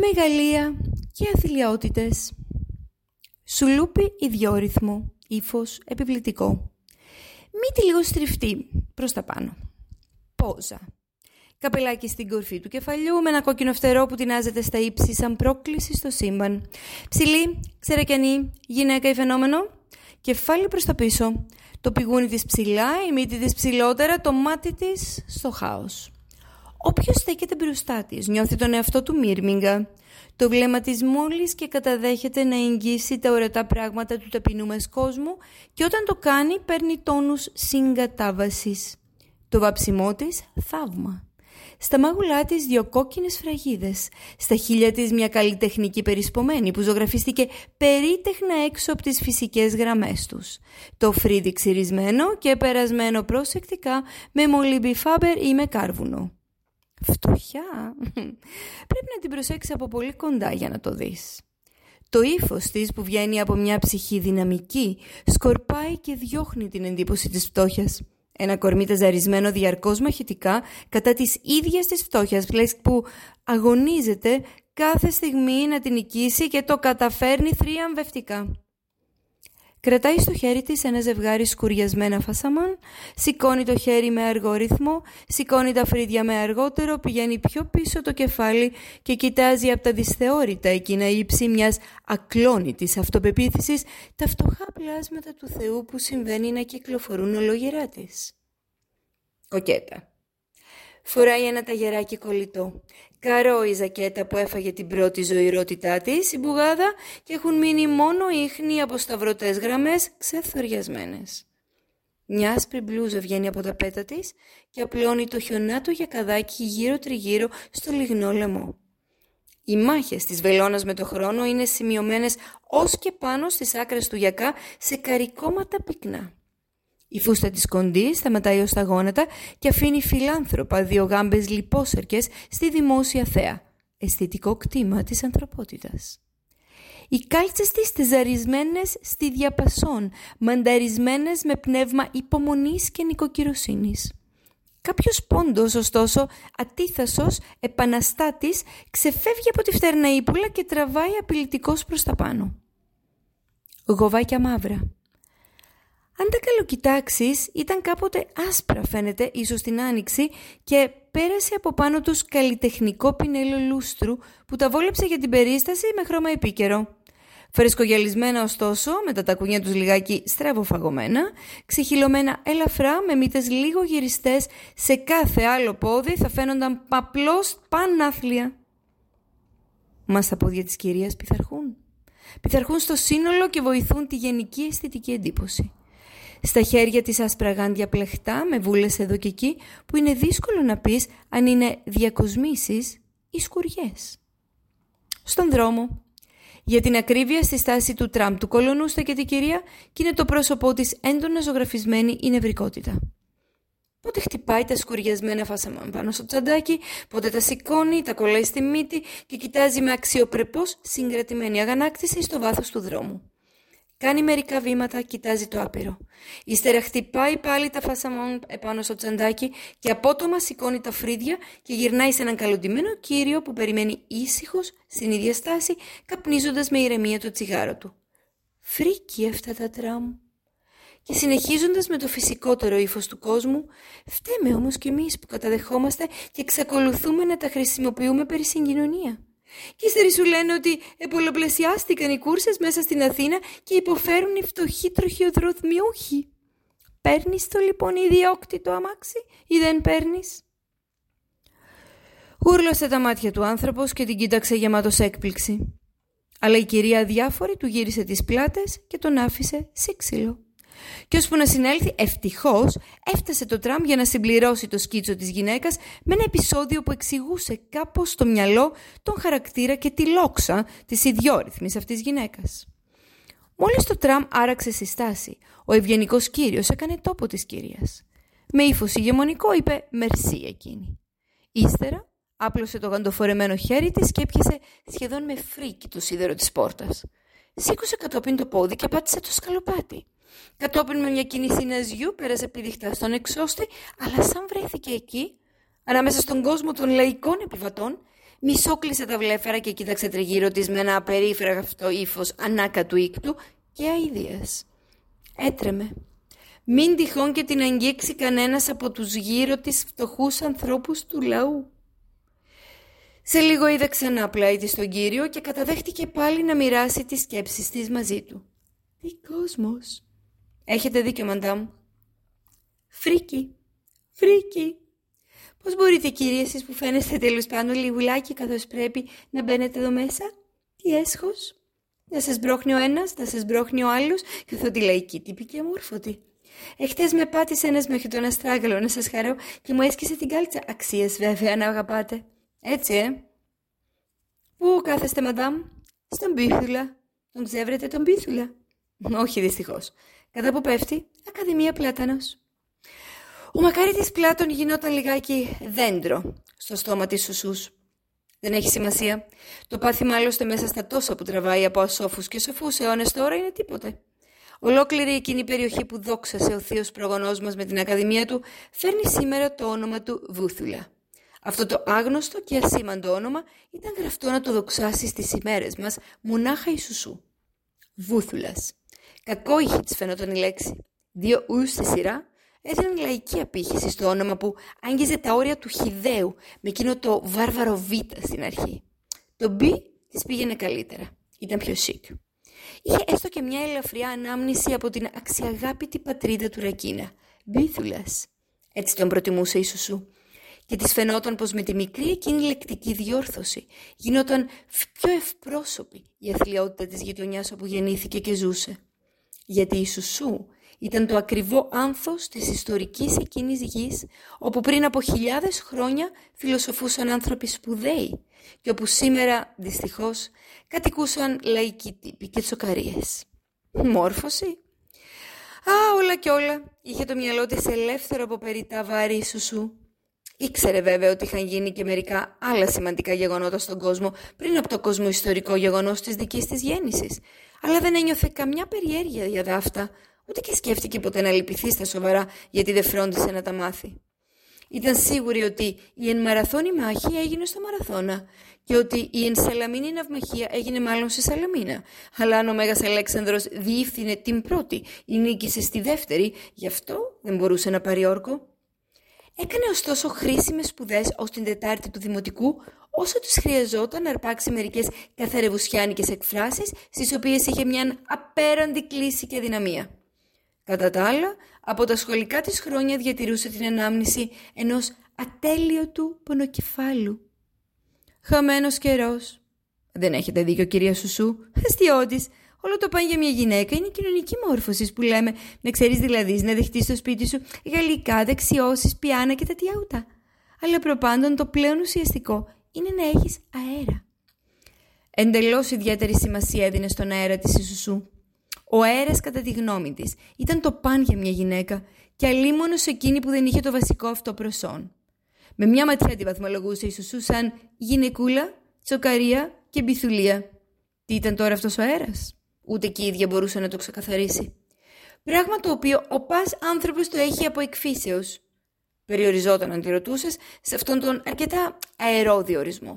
μεγαλεία και αθλιότητες. Σουλούπι ιδιόρυθμο, ύφος επιβλητικό. Μύτη λίγο στριφτή προς τα πάνω. Πόζα. Καπελάκι στην κορφή του κεφαλιού με ένα κόκκινο φτερό που τεινάζεται στα ύψη σαν πρόκληση στο σύμπαν. Ψηλή, ξερακιανή, γυναίκα ή φαινόμενο. Κεφάλι προς τα πίσω. Το πηγούνι της ψηλά, η μύτη της ψηλότερα, το μάτι της στο χάος. Όποιος στέκεται μπροστά της νιώθει τον εαυτό του μύρμιγγα. Το βλέμμα της μόλις και καταδέχεται να εγγύσει τα ορατά πράγματα του ταπεινού μας κόσμου και όταν το κάνει παίρνει τόνους συγκατάβασης. Το βάψιμό της θαύμα. Στα μάγουλά της δύο κόκκινες φραγίδες. Στα χείλια της μια καλλιτεχνική περισπομένη που ζωγραφίστηκε περίτεχνα έξω από τις φυσικές γραμμές τους. Το φρύδι ξυρισμένο και περασμένο προσεκτικά με μολύμπι φάμπερ ή με κάρβουνο. Φτωχιά. Πρέπει να την προσέξεις από πολύ κοντά για να το δεις. Το ύφος της που βγαίνει από μια ψυχή δυναμική σκορπάει και διώχνει την εντύπωση της φτώχειας. Ένα κορμί τεζαρισμένο διαρκώς μαχητικά κατά της ίδιας της φτώχειας που αγωνίζεται κάθε στιγμή να την νικήσει και το καταφέρνει θριαμβευτικά. Κρατάει στο χέρι της ένα ζευγάρι σκουριασμένα φασαμάν, σηκώνει το χέρι με αργό ρυθμό, σηκώνει τα φρύδια με αργότερο, πηγαίνει πιο πίσω το κεφάλι και κοιτάζει από τα δυσθεώρητα εκείνα ύψη μιας ακλόνητης αυτοπεποίθησης τα φτωχά πλάσματα του Θεού που συμβαίνει να κυκλοφορούν ολόγερά της. Κοκέτα. Φοράει ένα ταγεράκι κολλητό. Καρό η ζακέτα που έφαγε την πρώτη ζωηρότητά της, η μπουγάδα, και έχουν μείνει μόνο ίχνη από σταυρωτές γραμμές ξεθοριασμένες. Μια άσπρη μπλούζα βγαίνει από τα πέτα της και απλώνει το χιονάτο γιακαδάκι γύρω τριγύρω στο λιγνό λαιμό. Οι μάχες της βελόνας με το χρόνο είναι σημειωμένες ως και πάνω στις άκρες του γιακά σε καρικώματα πυκνά. Η φούστα της κοντής σταματάει ως τα γόνατα και αφήνει φιλάνθρωπα δύο γάμπες λιπόσερκες στη δημόσια θέα, αισθητικό κτήμα της ανθρωπότητας. Οι κάλτσες της τεζαρισμένες στη διαπασόν, μανταρισμένες με πνεύμα υπομονής και νοικοκυροσύνης. Κάποιος πόντος, ωστόσο, ατίθασος, επαναστάτης, ξεφεύγει από τη φτερνά ύπουλα και τραβάει απειλητικός προς τα πάνω. Γοβάκια μαύρα. Αν τα καλοκοιτάξεις, ήταν κάποτε άσπρα φαίνεται, ίσως την άνοιξη, και πέρασε από πάνω τους καλλιτεχνικό πινέλο λούστρου που τα βόλεψε για την περίσταση με χρώμα επίκαιρο. Φρεσκογιαλισμένα ωστόσο, με τα τακούνια τους λιγάκι στραβοφαγωμένα, ξεχυλωμένα ελαφρά με μύτες λίγο γυριστές, σε κάθε άλλο πόδι θα φαίνονταν απλώς πανάθλια. Μα στα πόδια της κυρίας πειθαρχούν. Πειθαρχούν στο σύνολο και βοηθούν τη γενική αισθητική εντύπωση. Στα χέρια της άσπρα γάντια πλεχτά με βούλες εδώ και εκεί που είναι δύσκολο να πεις αν είναι διακοσμήσεις ή σκουριές. Στον δρόμο. Για την ακρίβεια, στη στάση του τραμ του κολονού στέκεται η κυρία και είναι το πρόσωπό της έντονα ζωγραφισμένη η νευρικότητα. Πότε χτυπάει τα σκουριασμένα φάσαμα πάνω στο τσαντάκι, πότε τα σηκώνει, τα κολλάει στη μύτη και κοιτάζει με αξιοπρεπώς συγκρατημένη αγανάκτηση στο βάθος του δρόμου. Κάνει μερικά βήματα, κοιτάζει το άπειρο. Ύστερα χτυπάει πάλι τα φασαμόν επάνω στο τσαντάκι και απότομα σηκώνει τα φρύδια και γυρνάει σε έναν καλοντημένο κύριο που περιμένει ήσυχος στην ίδια στάση, καπνίζοντας με ηρεμία το τσιγάρο του. Φρίκι αυτά τα τραμ. Και συνεχίζοντας με το φυσικότερο ύφος του κόσμου, φταίμε όμως κι εμείς που καταδεχόμαστε και εξακολουθούμε να τα χρησιμοποιούμε περί συγκοινωνία. Και ύστερα σου λένε ότι επολοπλασιάστηκαν οι κούρσες μέσα στην Αθήνα και υποφέρουν οι φτωχοί τροχιοδροθμιούχοι. Παίρνεις το λοιπόν ιδιόκτητο αμάξι ή δεν παίρνεις? Γούρλωσε τα μάτια του άνθρωπος και την κοίταξε γεμάτος έκπληξη. Αλλά η κυρία αδιάφορη του γύρισε τις πλάτες και τον άφησε σύξυλο. Και ώσπου να συνέλθει, ευτυχώς, έφτασε το τραμ για να συμπληρώσει το σκίτσο της γυναίκας με ένα επεισόδιο που εξηγούσε κάπως στο μυαλό τον χαρακτήρα και τη λόξα της ιδιόρυθμης αυτής γυναίκας. Μόλις το τραμ άραξε στη στάση, ο ευγενικός κύριος έκανε τόπο της κυρίας. Με ύφος ηγεμονικό είπε «μερσή» εκείνη. Ύστερα άπλωσε το γαντοφορεμένο χέρι της και έπιασε σχεδόν με φρίκι το σίδερο της πόρτας. Σήκωσε κατόπιν το πόδι και πάτησε το σκαλοπάτι. Κατόπιν με μια κίνηση ναζιού πέρασε πηδιχτά στον εξώστη, αλλά σαν βρέθηκε εκεί, ανάμεσα στον κόσμο των λαϊκών επιβατών, Μισόκλεισε τα βλέφαρα και κοίταξε τριγύρω της με ένα απερίφραγτο ύφος ανάκατου ήκτου και αηδίας. Έτρεμε. Μην τυχόν και την αγγίξει κανένας από τους γύρω της φτωχούς ανθρώπους του λαού. Σε λίγο είδε ξανά πλάι της τον Κύριο και καταδέχτηκε πάλι να μοιράσει τις σκέψεις της μαζί του. Τι κόσμος! Έχετε δίκιο, μαντάμ. Φρίκι, φρίκι. Πώς μπορείτε, κύριε, εσείς που φαίνεστε τέλος πάντων λιγουλάκι καθώς πρέπει να μπαίνετε εδώ μέσα? Τι έσχος! Να σας μπρώχνει ο ένας, να σας μπρώχνει ο άλλος, καθότι λαϊκή τύπη και αμόρφωτη. Εχθές με πάτησε ένας μέχρι τον αστράγαλο να σας χαρώ και μου έσκησε την κάλτσα. Αξίες βέβαια να αγαπάτε. Έτσι, Πού κάθεστε, μαντάμ? Στον Πίθουλα. Τον ξέβρετε τον Πίθουλα? Όχι, δυστυχώς. Κατά που πέφτει, Ακαδημία Πλάτανος. Ο μακάριτης Πλάτων γινόταν λιγάκι δέντρο στο στόμα της Σουσούς. Δεν έχει σημασία. Το πάθημα άλλωστε μέσα στα τόσα που τραβάει από ασόφους και σοφούς αιώνες τώρα είναι τίποτε. Ολόκληρη εκείνη η περιοχή που δόξασε ο θείος προγονός μας με την Ακαδημία του φέρνει σήμερα το όνομα του Βούθουλα. Αυτό το άγνωστο και ασήμαντο όνομα ήταν γραφτό να το δοξάσει στις ημέρες μας μονάχα η Σουσού. Βούθουλας. Κακόηχη της φαινόταν η λέξη. 2 ου στη σειρά έδιναν λαϊκή απήχηση στο όνομα που άγγιζε τα όρια του χυδαίου με εκείνο το βάρβαρο β στην αρχή. Το μπ της πήγαινε καλύτερα. Ήταν πιο σικ. Είχε έστω και μια ελαφριά ανάμνηση από την αξιαγάπητη πατρίδα του Ρακίνα. Μπίθουλας. Έτσι τον προτιμούσε η Σουσού. Και της φαινόταν πως με τη μικρή εκείνη λεκτική διόρθωση γινόταν πιο ευπρόσωπη η αθλιότητα της γειτονιάς όπου γεννήθηκε και ζούσε. Γιατί η Σουσού ήταν το ακριβό άνθος της ιστορικής εκείνης γης, όπου πριν από χιλιάδες χρόνια φιλοσοφούσαν άνθρωποι σπουδαίοι και όπου σήμερα, δυστυχώς, κατοικούσαν λαϊκοί τύποι και τσοκαρίες. Μόρφωση. Όλα κι όλα, είχε το μυαλό της ελεύθερο από περιττά βάρη η Σουσού. Ήξερε βέβαια ότι είχαν γίνει και μερικά άλλα σημαντικά γεγονότα στον κόσμο πριν από το κοσμοϊστορικό γεγονός της δικής της γέννησης, αλλά δεν ένιωθε καμιά περιέργεια για δάφτα, ούτε και σκέφτηκε ποτέ να λυπηθεί στα σοβαρά γιατί δεν φρόντισε να τα μάθει. Ήταν σίγουρη ότι η εν μαραθώνη μάχη έγινε στο Μαραθώνα και ότι η εν Σαλαμίνη ναυμαχία έγινε μάλλον στη Σαλαμίνα. Αλλά αν ο Μέγας Αλέξανδρος διήφθηνε την πρώτη ή νίκησε στη δεύτερη, γι' αυτό δεν μπορούσε να πάρει όρκο. Έκανε ωστόσο χρήσιμες σπουδές ως την Τετάρτη του Δημοτικού, όσο τους χρειαζόταν να αρπάξει μερικές καθαρεβουσιάνικες εκφράσεις, στις οποίες είχε μια απέραντη κλίση και δυναμία. Κατά τα άλλα, από τα σχολικά της χρόνια διατηρούσε την ανάμνηση ενός ατέλειωτου πονοκεφάλου. Χαμένος καιρός. Δεν έχετε δίκιο, κυρία Σουσού. Αστιώτης. Όλο το παν για μια γυναίκα είναι κοινωνική μόρφωση που λέμε. Να ξέρεις δηλαδή να δεχτείς στο σπίτι σου γαλλικά, δεξιώσεις, πιάνα και τα τιάουτα. Αλλά προπάντων το πλέον ουσιαστικό είναι να έχεις αέρα. Εντελώς ιδιαίτερη σημασία έδινε στον αέρα της η Σουσού. Ο αέρας, κατά τη γνώμη της, ήταν το παν για μια γυναίκα και αλίμονο σε εκείνη που δεν είχε το βασικό αυτό προσόν. Με μια ματιά τη βαθμολογούσε η Σουσού σαν γυναικούλα, τσοκαρία και μπιθουλία. Τι ήταν τώρα αυτός ο αέρας? Ούτε και η ίδια μπορούσε να το ξεκαθαρίσει. Πράγμα το οποίο ο πας άνθρωπος το έχει από εκφύσεως. Περιοριζόταν, αν τη ρωτούσες, σε αυτόν τον αρκετά αερό διορισμό.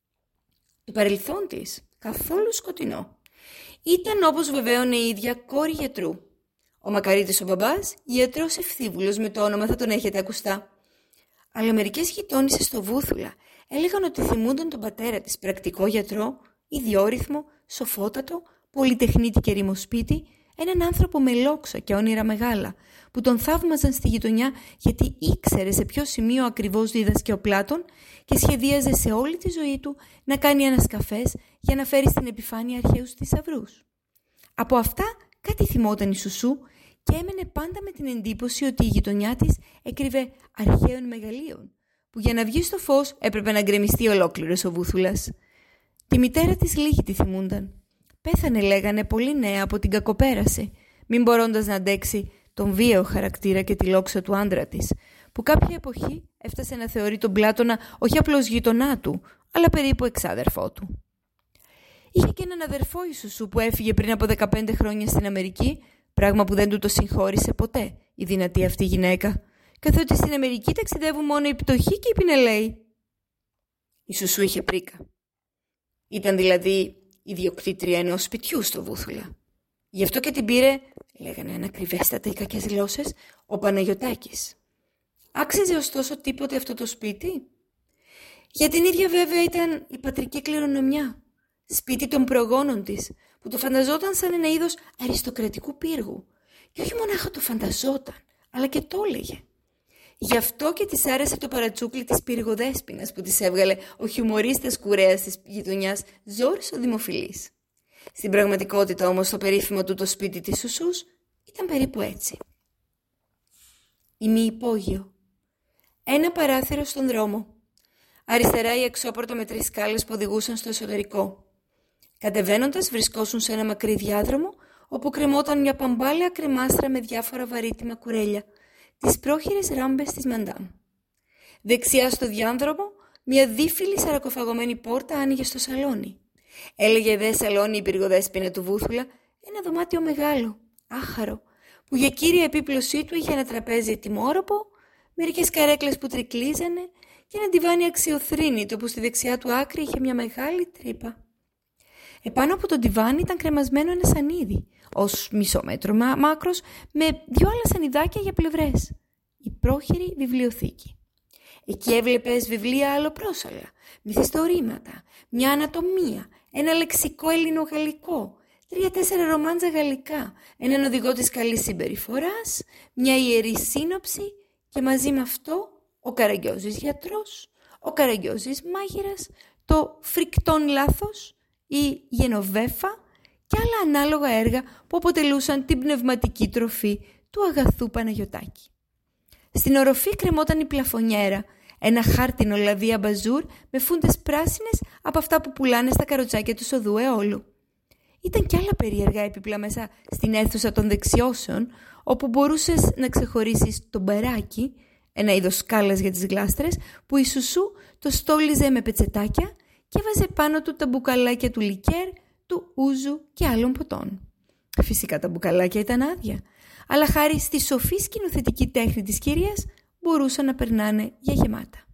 Το παρελθόν της, καθόλου σκοτεινό. Ήταν, όπως βεβαίωνε η ίδια, κόρη γιατρού. Ο μακαρίτης ο μπαμπάς, γιατρός ευθύβουλος με το όνομα θα τον έχετε ακουστά. Αλλά μερικές γειτόνισσες στο Βούθουλα έλεγαν ότι θυμούνταν τον πατέρα της, πρακτικό γιατρό, ιδιόρυθμο, σοφότατο, πολυτεχνίτη και ρημοσπίτι, έναν άνθρωπο με λόξα και όνειρα μεγάλα, που τον θαύμαζαν στη γειτονιά γιατί ήξερε σε ποιο σημείο ακριβώς δίδασκε ο Πλάτων και σχεδίαζε σε όλη τη ζωή του να κάνει ανασκαφές για να φέρει στην επιφάνεια αρχαίους θησαυρούς. Από αυτά κάτι θυμόταν η Σουσού και έμενε πάντα με την εντύπωση ότι η γειτονιά της έκρυβε αρχαίων μεγαλείων, που για να βγει στο φως έπρεπε να γκρεμιστεί ολόκληρος ο Βούθουλας. Τη μητέρα της λίγη τη θυμούνταν. Πέθανε, λέγανε, πολύ νέα από την κακοπέραση, μην μπορώντας να αντέξει τον βίαιο χαρακτήρα και τη λόξα του άντρα της, που κάποια εποχή έφτασε να θεωρεί τον Πλάτωνα όχι απλώς γειτονά του, αλλά περίπου εξάδερφό του. Είχε και έναν αδερφό η Σουσού που έφυγε πριν από 15 χρόνια στην Αμερική, πράγμα που δεν του το συγχώρησε ποτέ η δυνατή αυτή γυναίκα, καθότι στην Αμερική ταξιδεύουν μόνο οι πτωχοί και οι πινελαίοι. Η Σουσού είχε πρίκα. Ήταν δηλαδή ιδιοκτήτρια ενός σπιτιού στο Βούθουλα. Γι' αυτό και την πήρε, λέγανε ανακριβέστατα οι κακές γλώσσες, ο Παναγιωτάκης. Άξιζε ωστόσο τίποτε αυτό το σπίτι? Για την ίδια βέβαια ήταν η πατρική κληρονομιά, σπίτι των προγόνων της, που το φανταζόταν σαν ένα είδος αριστοκρατικού πύργου. Και όχι μονάχα το φανταζόταν, αλλά και το έλεγε. Γι' αυτό και της άρεσε το παρατσούκλι της πυργοδέσποινας που της έβγαλε ο χιουμορίστας κουρέας της γειτονιάς Ζόρις ο Δημοφιλής. Στην πραγματικότητα όμως το περίφημο του το σπίτι της Σουσούς ήταν περίπου έτσι. Ημιυπόγειο. Ένα παράθυρο στον δρόμο. Αριστερά η εξώπορτα με 3 σκάλες που οδηγούσαν στο εσωτερικό. Κατεβαίνοντας βρισκόσουν σε ένα μακρύ διάδρομο όπου κρεμόταν μια παμπάλαια κρεμάστρα με διάφορα βαρύτιμα κουρέλια, τις πρόχειρες ράμπες της Μαντάμ. Δεξιά στο διάδρομο μια δίφυλη σαρακοφαγωμένη πόρτα άνοιγε στο σαλόνι. Έλεγε δε σαλόνι η πυργοδέσποινα του Βούθουλα, ένα δωμάτιο μεγάλο, άχαρο, που για κύρια επίπλωσή του είχε ένα τραπέζι ετοιμόρροπο, μερικές καρέκλες που τρικλίζανε και ένα ντιβάνι αξιοθρύνητο που στη δεξιά του άκρη είχε μια μεγάλη τρύπα. Επάνω από το ντιβάνι ήταν κρεμασμένο ένα σανίδι, ως μισό μέτρο μάκρος, με 2 άλλα σανιδάκια για πλευρές. Η πρόχειρη βιβλιοθήκη. Εκεί έβλεπες βιβλία αλλοπρόσαλα, μυθιστορήματα, μια ανατομία, ένα λεξικό ελληνογαλλικό, 3-4 ρομάντζα γαλλικά, έναν οδηγό της καλής συμπεριφοράς, μια ιερή σύνοψη και μαζί με αυτό ο Καραγκιόζης γιατρός, ο Καραγκιόζης μάγειρας, το φρικτόν λάθος, η Γενοβέφα και άλλα ανάλογα έργα που αποτελούσαν την πνευματική τροφή του αγαθού Παναγιωτάκη. Στην οροφή κρεμόταν η πλαφονιέρα, ένα χάρτινο λαδί αμπαζούρ με φούντες πράσινες από αυτά που πουλάνε στα καροτσάκια του οδού Αιώλου. Ήταν κι άλλα περίεργα έπιπλα μέσα στην αίθουσα των δεξιώσεων, όπου μπορούσες να ξεχωρίσεις το μπαράκι, ένα είδος σκάλας για τις γλάστρες, που η Σουσού το στόλιζε με πετσετάκια και έβαζε πάνω του τα μπουκαλάκια του λικέρ, του ούζου και άλλων ποτών. Φυσικά τα μπουκαλάκια ήταν άδεια, αλλά χάρη στη σοφή σκηνοθετική τέχνη της κυρίας μπορούσαν να περνάνε για γεμάτα.